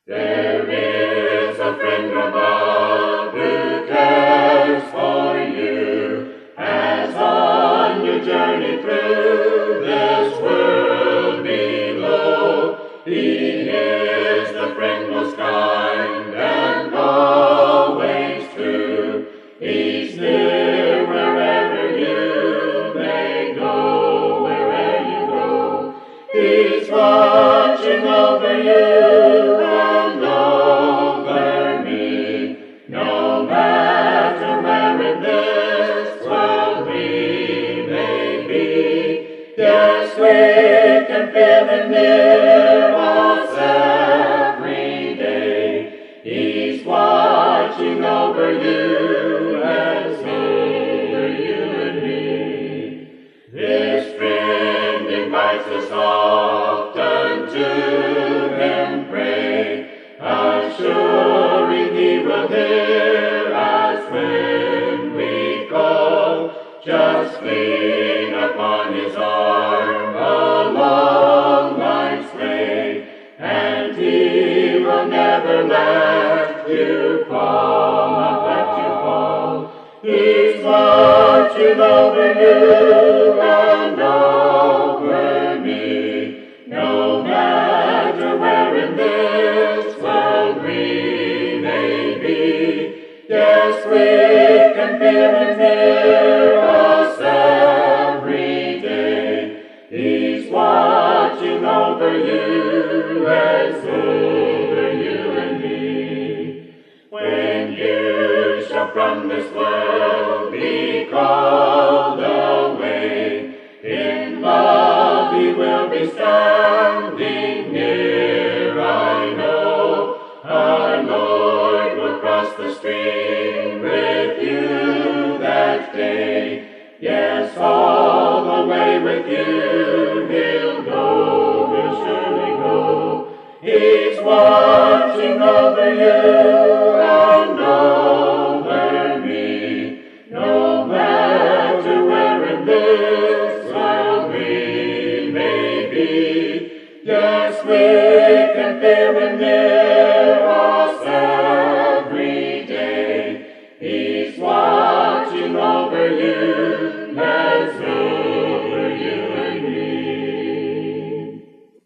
There is a friend above who cares for you, as on your journey through this world below. He is the friend most kind and always true. He's near wherever you may go, wherever you go. He's watching over you and over me, no matter where in this world we may be. Yes, we can feel him near us every day. He's watching over you and over you and me. This friend invites us often to him pray, assuring he will hear us when we call. Just lean upon his arm along life's way, and he will never let you fall, not let you fall. He's watching over you and over me, no matter where in this world we may be. Yes, we can feel him near us every day. He's watching over you as over you and me. When you shall from this world be called away, in love he will be standing near, I know. Our Lord will cross the stream with you that day. Yes, all the way with you he'll go, he'll surely go. He's watching over you and over me, no matter where in this world we may be. Yes, we can feel him near us every day. He's watching over you as over you and me.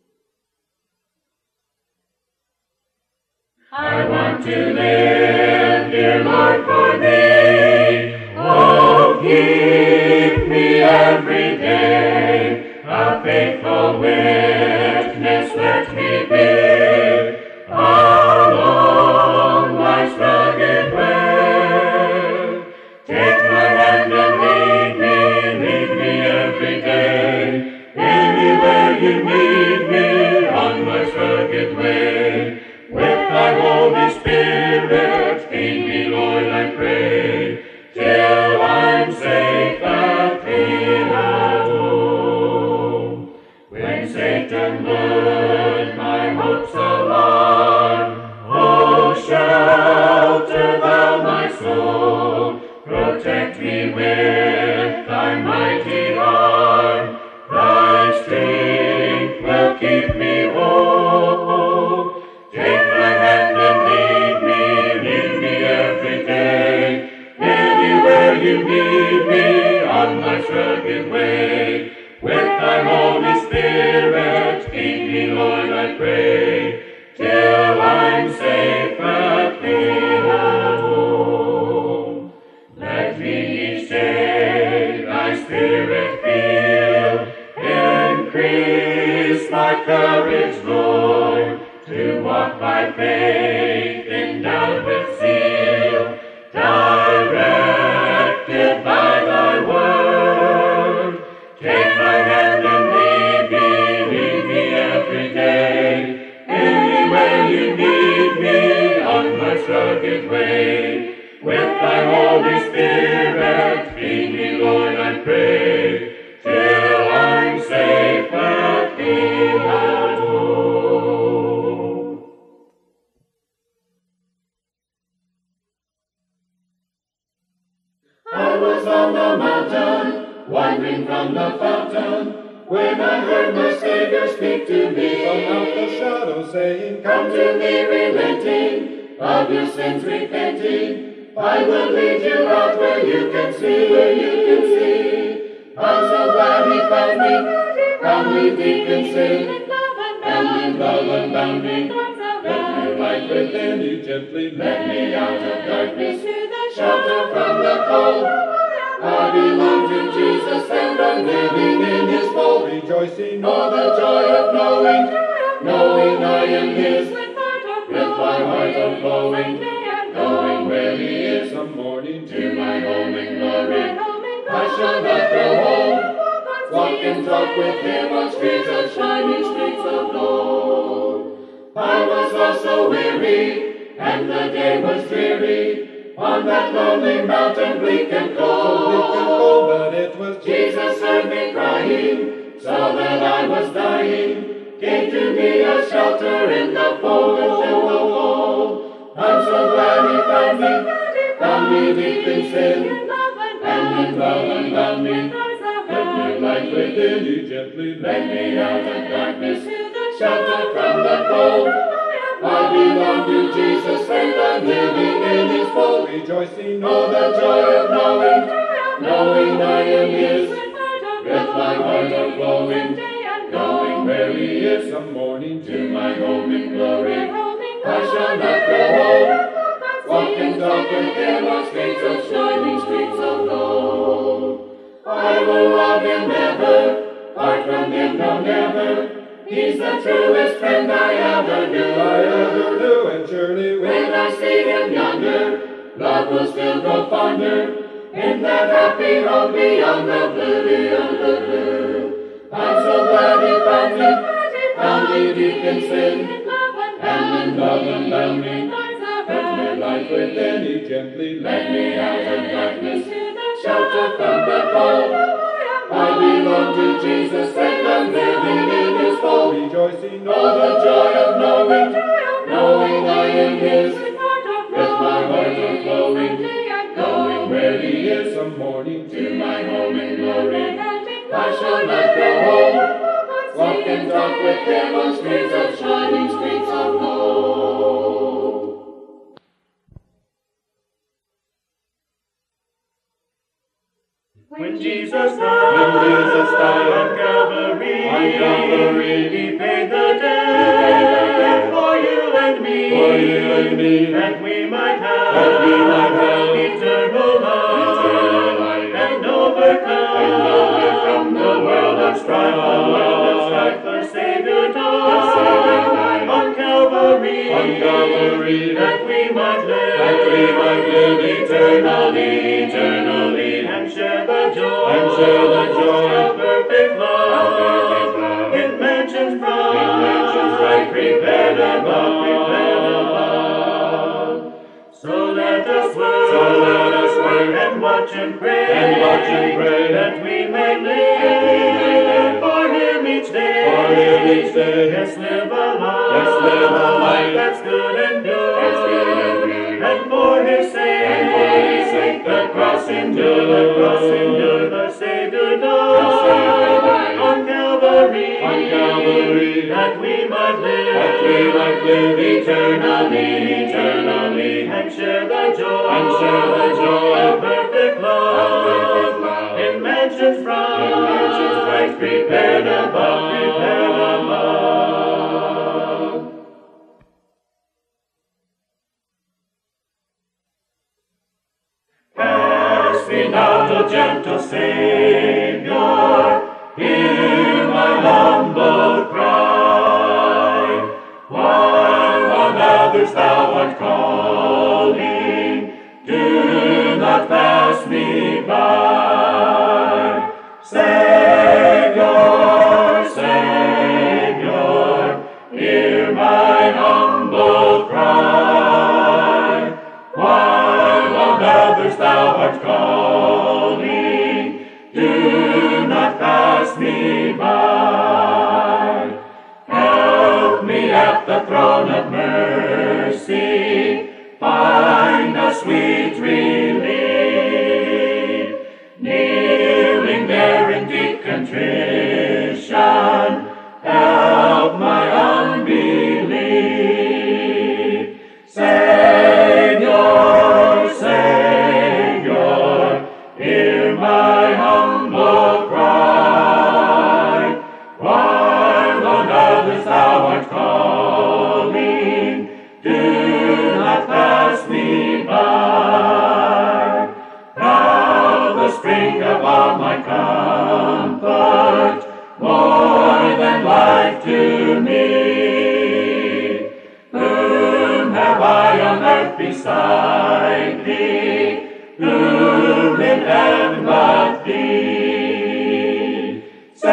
I want to live, dear Lord, for thee. Oh, keep me every day a faithful witness, let me be along life's rugged way. Take my hand and lead me every day, anywhere you lead me on life's rugged way. With thy Holy Spirit, feed me, Lord, I pray, till I'm safe at thee at home. When Satan would my hopes alarm, oh, shelter thou my soul, protect me with thy mighty arm. Thy strength will keep me whole. Take my hand and lead me every day, anywhere you lead me on life's rugged way. With thy Holy Spirit, feed me, Lord, I pray, till I'm safe at thee at home. Let me each day thy Spirit feel, increase my courage, Lord, to walk by faith, endowed with zeal, directed by thy word. Take my hand and lead me every day, anywhere you lead me on life's rugged way. With thy Holy Spirit, feed me, Lord, I pray, till I'm safe at thee at home. saying, Come to me relenting, of your sins repenting. I will lead you out where you can see, I'm so glad he found me, found me deep in sin, and in love unbound me. Let me light within you gently, let me out of darkness, shelter from the cold. I belong to Jesus and I'm living in his fold, rejoicing, oh the joy of knowing I am his, with my heart overflowing, knowing where he is. some morning To my home in glory, I shall not go home. Walk and talk with him on streets of shining streets of gold. I was also weary, and the day was dreary, on that lonely mountain bleak and cold, but it was Jesus heard me crying, saw that I was dying, gave to me a shelter in the fold. I'm so glad he found me deep in sin, and in love unbound me. Let me light within you gently, let me out of darkness, shelter from the cold. I belong to Jesus and I'm living in his fold, rejoicing, oh the joy of knowing I am his, with my heart overflowing, knowing where he is. some morning To my home in glory, I shall not go home. Walk and talk with him on streets of shining streets of gold. I will love him ever, part from him no never. He's the truest friend I ever knew, and surely when I see him yonder, love will still grow fonder, in that happy home beyond the blue. I'm so glad he found me deep in sin, and in love unbound me. Let me light within you gently, let me out of darkness, shelter from the cold. I belong to Jesus and I'm living in his fold, rejoicing, oh the joy of knowing I am his, with my heart overflowing, knowing where he is. some morning To my home in glory, I shall not go home. Walk and talk with him on streets of shining streets of gold. When Jesus died on Calvary, he paid the debt for you and me, that we might have eternal life, and overcome the world of strife, the Savior died on Calvary, that we might live eternally, and share the joy of perfect love, in mansions bright, prepared above. So let us work and watch and pray, that we may live for him each day. Yes, live a life that's good and good, and for his sake, the cross endure, the Savior died on Calvary, that we might live eternally, and share the joy of perfect love, in mansions bright, prepared above. Cast me not, O gentle Savior, hear my humble cry, while on others thou art calling, do not pass me by. Savior, hear my humble cry, while on others thou art calling, do not pass me by. Help me at the throne of mercy, find a sweet relief, kneeling there in deep contrition, help my unbelief. can but thee.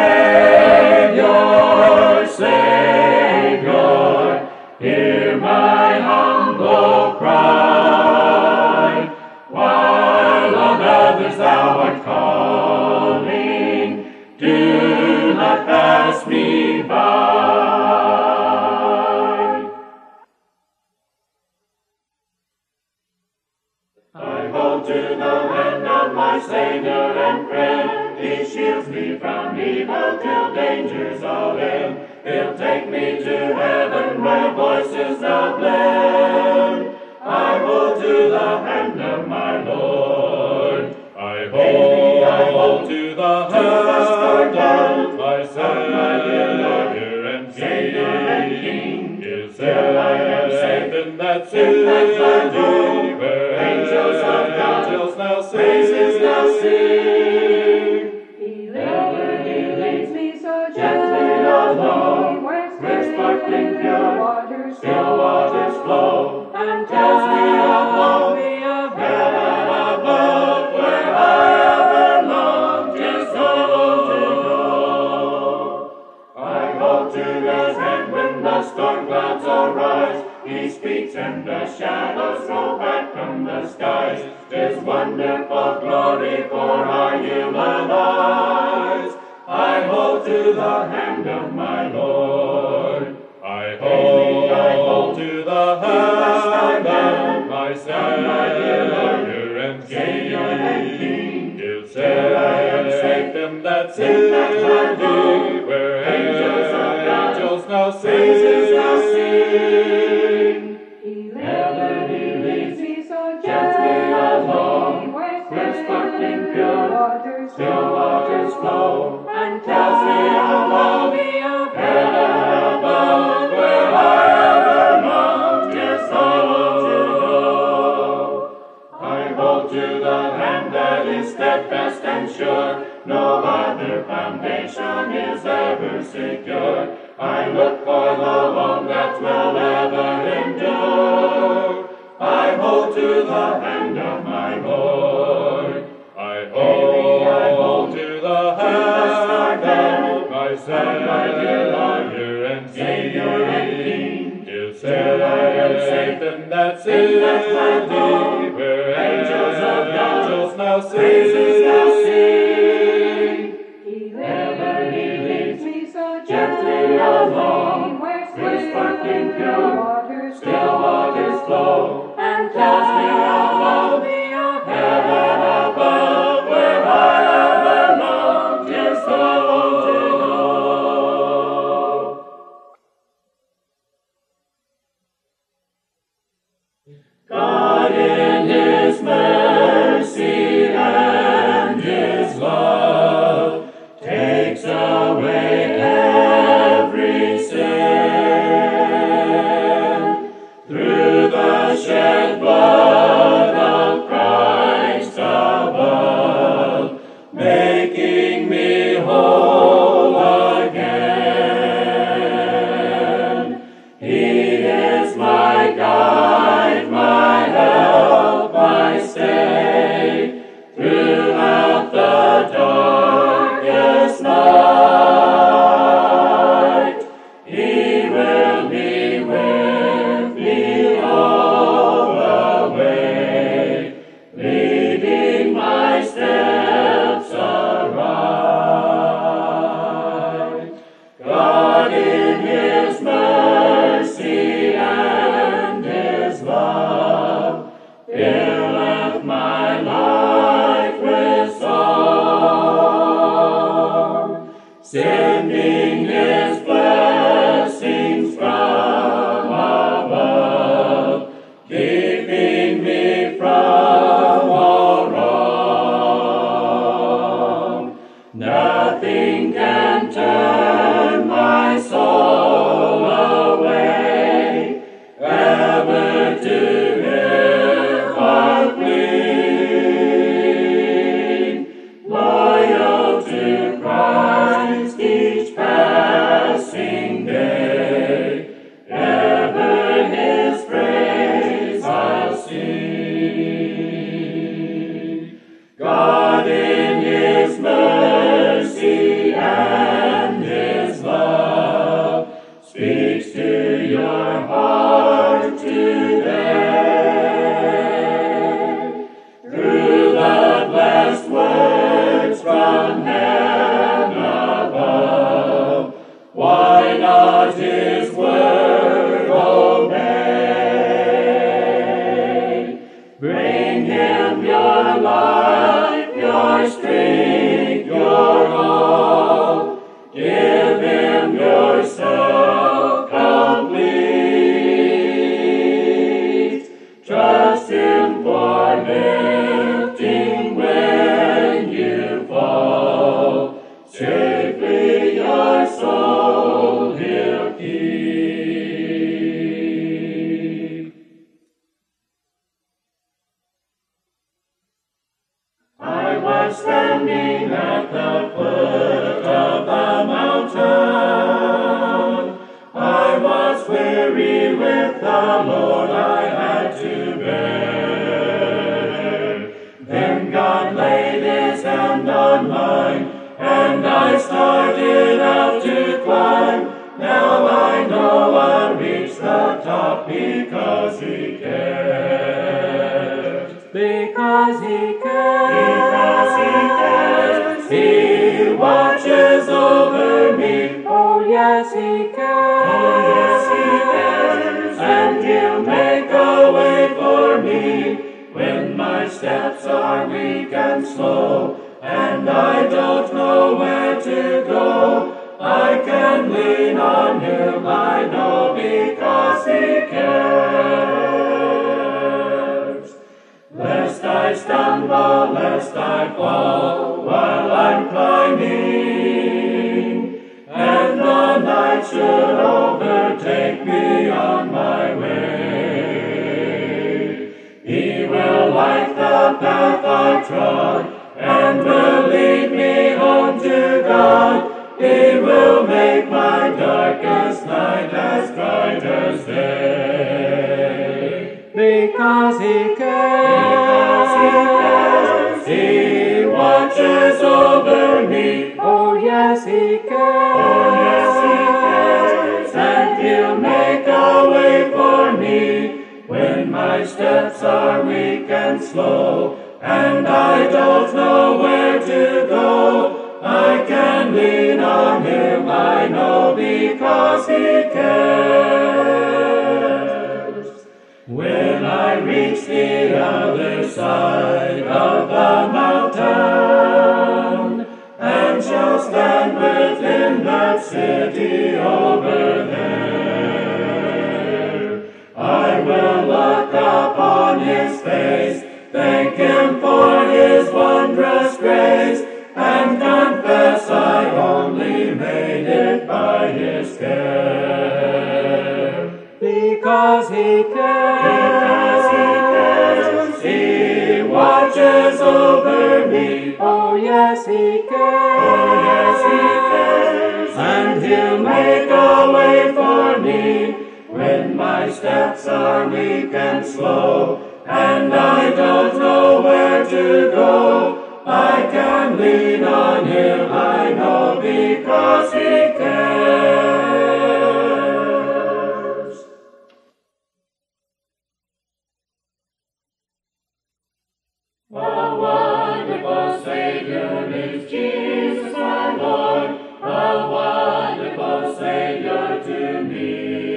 Savior, Savior, hear my humble cry. While on others thou art calling, do not pass me by. I hold to the hand of my Savior and friend. He shields me from evil till dangers all end. He'll take me to heaven where voices now blend. I hold to the hand of my Lord. I hold to the hand of my Savior and King. Is there I am safe in that city where angels now sing. He leads me so gently along, where sparkling pure waters, still waters flow, and tells me of heaven above, where I ever longed his soul to go. I hold to his hand when the storm clouds arise. He speaks and the shadows roll back from the skies. 'Tis wonderful glory for our human eyes. I hold to the hand of my Lord. I hold to the hand of my Savior and King. Is there I am safe in that city where angels now sing. He leads me so gently along, where sparkling pure waters, still waters flow, and tells me of heaven above, where I ever longed his soul to go. I hold to the hand that is steadfast and sure. No other foundation is ever secure. I look for the one that will ever endure. I hold to the hand of my Lord. I hold to the hand of my Savior and King. Is there I am safe in that city where angels now sing. He leads me so gently along, where sparkling pure waters, Still waters flow, and tells me of heaven above, where I ever longed his soul to go. God in his mercy and his love takes away every sin. Through the shed blood but His word obey. Bring Him your life, your strength, your all. Give Him yourself complete. Trust Him for lifting when you fall. Safely your soul He'll keep. I was standing at the foot of the mountain. I was weary with the load I had to bear. Then God laid His hand on mine, and I started out to climb. Now I know I'll reach the top because He cares. Because He cares. Because He cares. He watches over me. Oh yes, He cares. Oh yes, He cares. And He'll make a way for me when my steps are weak and slow, and I don't know where to go. I can lean on Him, I know, because He cares. Lest I stumble, lest I fall while I'm climbing, and the night should overtake me on my way. He will light the path I trod, and will lead me home to God. He will make my darkest night as bright as day. Because He cares. Because He cares. He watches over me. Oh yes, He cares. Oh yes, He cares. And He'll make a way for me when my steps are weak and slow, and I don't know where to go. I can lean on Him, I know, because He cares. When I reach the other side of the mountain, and shall stand within that city over there, I will look upon His face, thank Him for His wondrous grace, and confess I only made it by His care. Because He cares. Because He cares. He watches over me. Oh yes, He cares. Oh yes, He cares. And He'll make a way for me when my steps are weak and slow, and I don't know where to go. I can lean on Him, I know, because He cares. A wonderful Savior is Jesus my Lord, a wonderful Savior to me.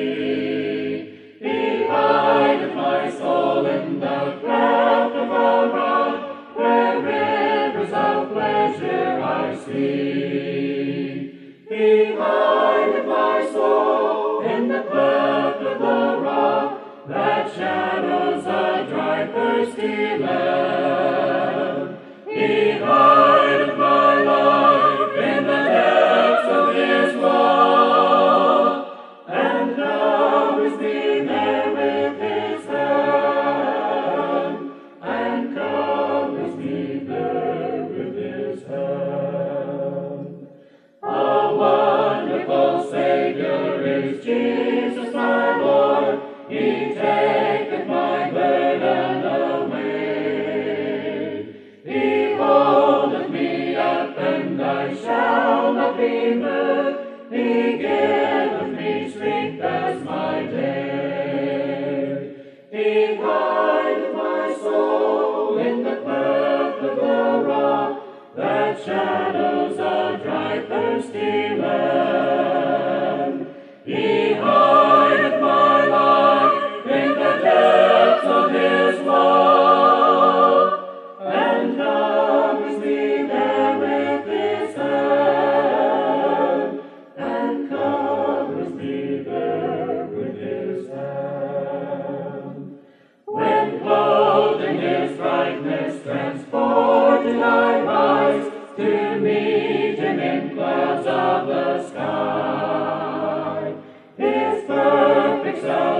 He hideth my soul in the cleft of the rock, where rivers of pleasure I see. He hideth my soul in the cleft of the rock, that shadows a dry, thirsty land. He hideth my life in the depths of His love, and covers me there with His hand, and covers me there with His hand. A wonderful Savior is Jesus my Lord, He taketh my burden away. He holdeth me up, and I shall not be moved. He giveth me strength as my day. He hideth my soul in the cleft of the rock, that shadows a dry, thirsty land. He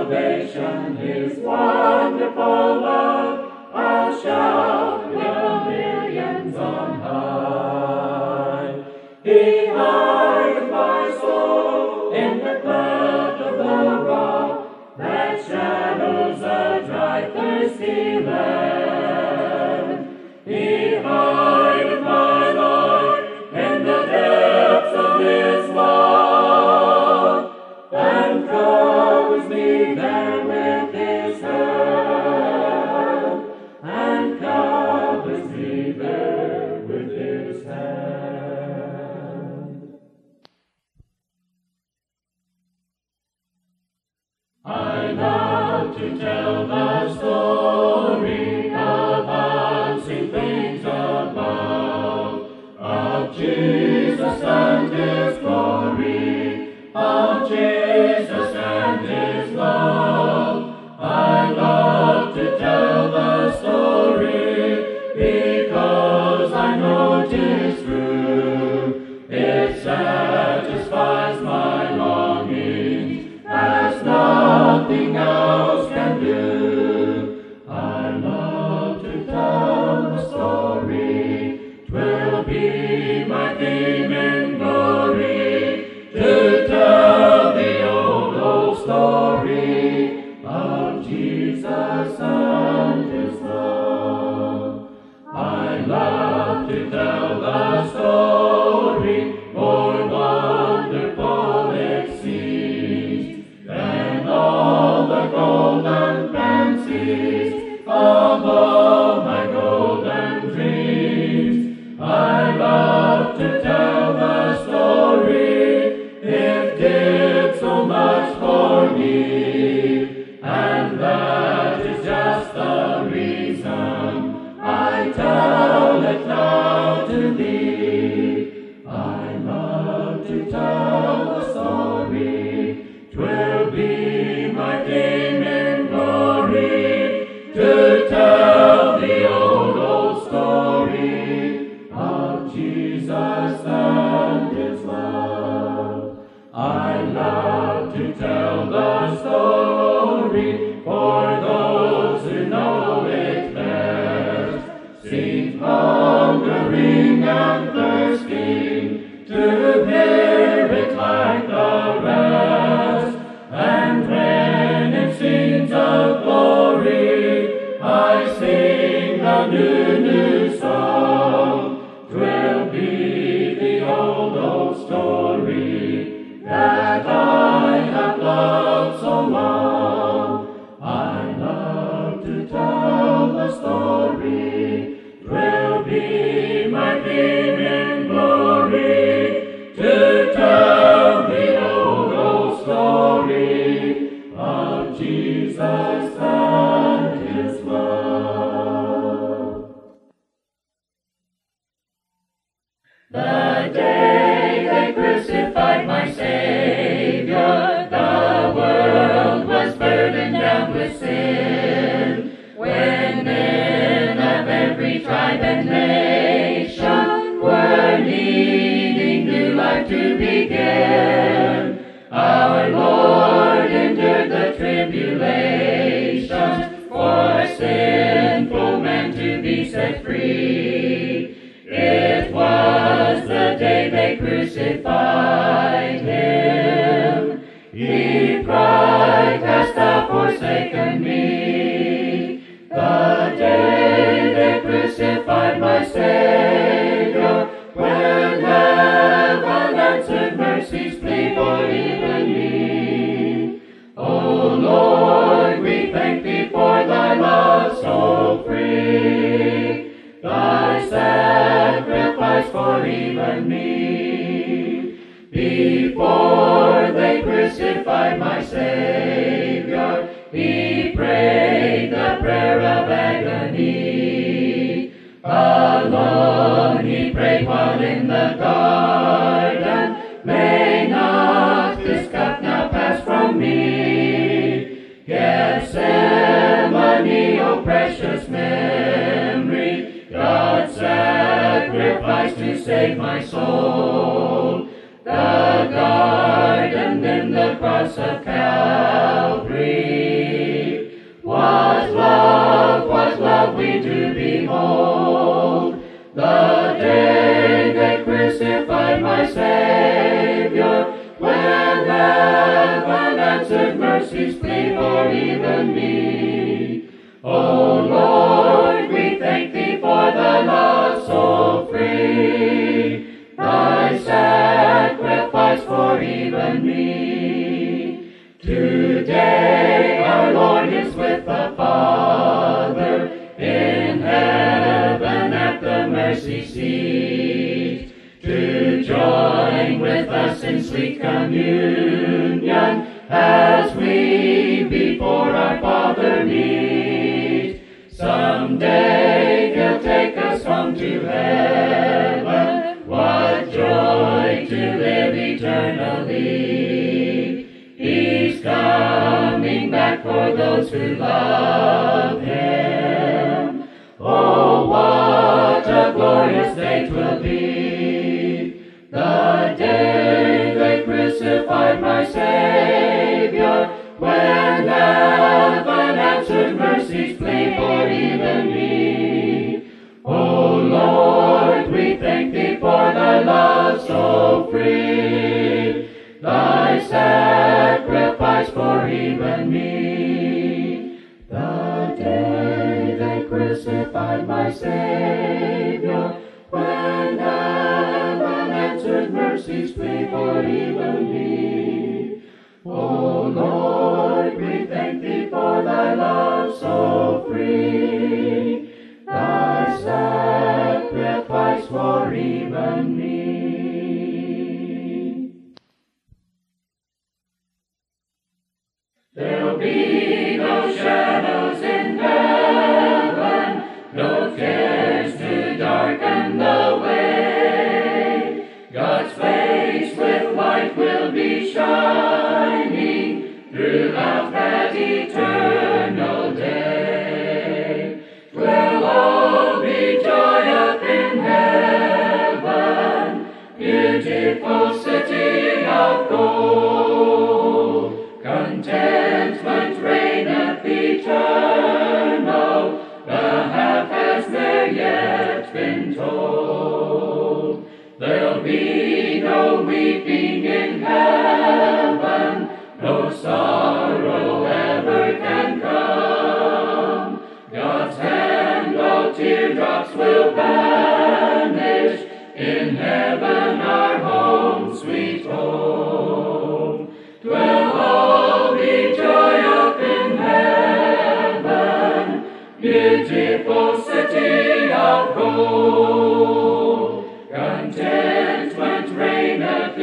salvation, His wonderful love, I'll shout with the millions on high. He hides my soul in the cleft of the rock that shadows a dry, thirsty land. He hides my life in the depths of His love and covers me there with His hand, and covers me there with His hand. I love to tell the story of unseen things above, of Jesus and His glory, of Jesus and His love. I love to tell the story because I know 'tis true. It satisfies my longing as nothing else can do. I love to tell the story, 'twill be my theme in glory, to tell the old story of Jesus and His love. I love to tell the story, more wonderful it seems than all the golden fancies of all my golden dreams. I love to tell the story, it did so much for me, and that is just the reason I tell it now to thee. I love to tell the story, 'twill be my theme in glory, to tell the old story of Jesus and His love. I love to tell the story for those who know it best, seem hungering and thirsting to hear it like the rest. And when in scenes of glory I sing a new song, 'twill be the old story that I have loved so long. I love to tell the story, 'twill be my theme in glory, to tell the old story of Jesus and His love. The day they crucified my Savior, the world was burdened down with sin. When men of every tribe and nation were needing new life to begin, our Lord endured the tribulations for sinful men to be set free. It was the day they crucified Him. He cried, "Hast thou forsaken me?" The day they crucified my Savior, when heaven answered mercy's plea for even me. O Lord, we thank Thee for Thy love so free, Thy sacrifice for even me. Before they crucified my Savior, He prayed the prayer of agony. Alone He prayed while in the garden, may not this cup now pass from me. Gethsemane, O precious memory, God sacrificed to save my soul. The garden, then the cross of Calvary. unanswered mercies plead for even me. O Lord, we thank thee for the love so free, thy sacrifice for even me. Today our Lord is with the Father in heaven at the mercy seat, to join with us in sweet communion as we before our Father meet. Someday he'll take us home to heaven, what joy to live eternally. He's coming back for those who love him. Oh, what a glorious day 'twill be, the day they crucified my Savior, when heaven answered mercies plead for even me. O Lord, we thank thee for thy love so free, thy sacrifice for even me. The day they crucified my Savior, when heaven answered mercies plead for even me. O Lord, we thank thee for thy love so free, thy sacrifice for even me. There'll be no shadows in heaven, no cares to darken the way. God's face with light will be shining throughout that eternal day. 'Twill all be joy up in heaven, beautiful city of gold. Contentment reigneth eternal, the half has there yet been told. There'll be no weeping in heaven, no sorrow ever can come. God's hand all teardrops will banish, in heaven our home, sweet home. 'Twill all be joy up in heaven, beautiful city of gold. Contentment reigneth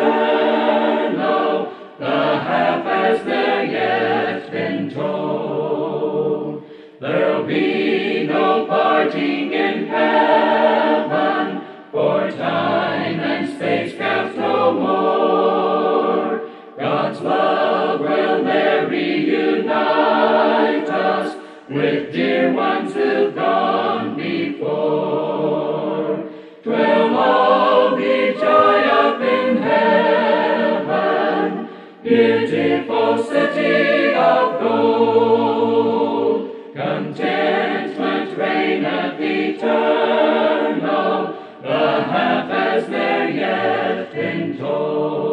eternal, the half has there yet been told. There'll be no parting in heaven, for time and space counts no more. God's love will there reunite us with dear ones who've gone before. 'Twill all be joy up in heaven, beautiful city of gold. Contentment reigneth eternal, the half has there yet been told.